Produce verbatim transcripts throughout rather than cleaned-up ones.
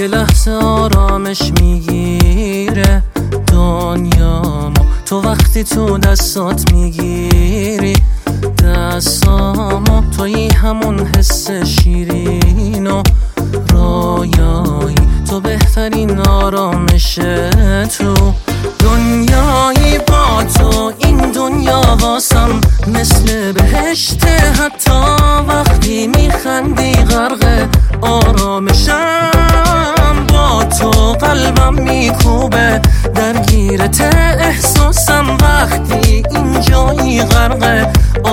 یه لحظه آرامش میگیره دنیامو. تو وقتی تو دستات میگیری دستامو، تویی همون حس شیرین و رویایی، تو بهترین آرامش تو دنیایی. با تو این دنیا واسم مثل بهشت، حتی وقتی میخندی غرق آرامشم. با تو قلبم میکوبه درگیرت احساسم، وقتی اینجایی غرق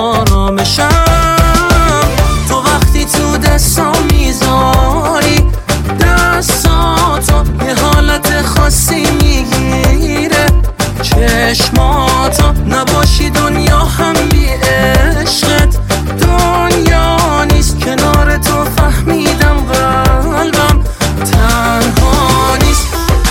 آرامشم. تو وقتی تو دستام میذاری دستاتو، یه حالت خاصی میگیره چشماتو. نباشی دنیا هم بی عشقت دنیا نیست، کنار تو فهمیدم قلبم تنها نیست.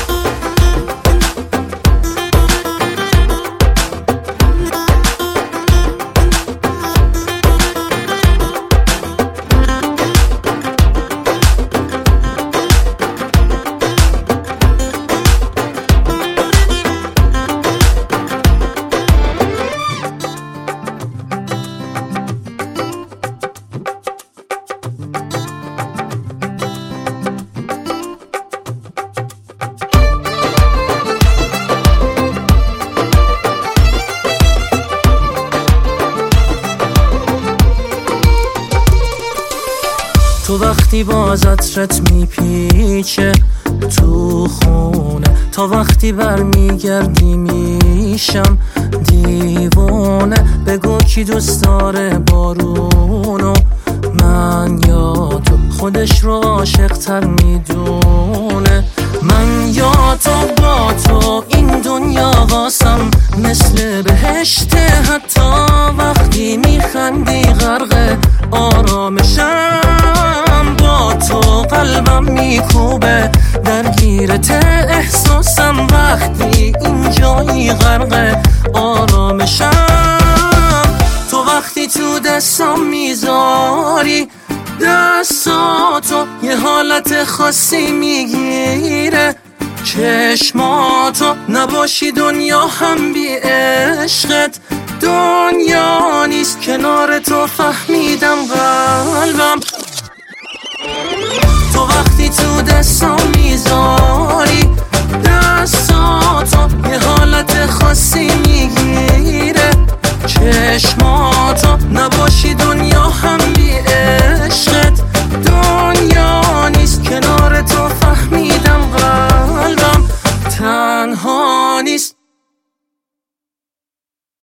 تو وقتی باز عطرت میپیچه تو خونه، تا وقتی برمیگردی میشم دیوونه. بگو کی دوست داره بارونو، من یا تو؟ خودش رو عاشق تر میدونه، من یا تو؟ با تو این دنیا واسم مثل بهشت، حتی وقتی میخندی غرق آرامشم. با تو قلبم میکوبه درگیرت احساسم، وقتی اینجایی غرق آرامشم. تو وقتی تو دستام میذاری دستاتو، یه حالت خاصی میگیره چشماتو. نباشی دنیا هم بی عشقت دنیا نیست، کنار تو فهمیدم قلبم. تو وقتی تو دستام میذاری دستاتو، یه حالت خاصی میگیره چشماتو. نباشی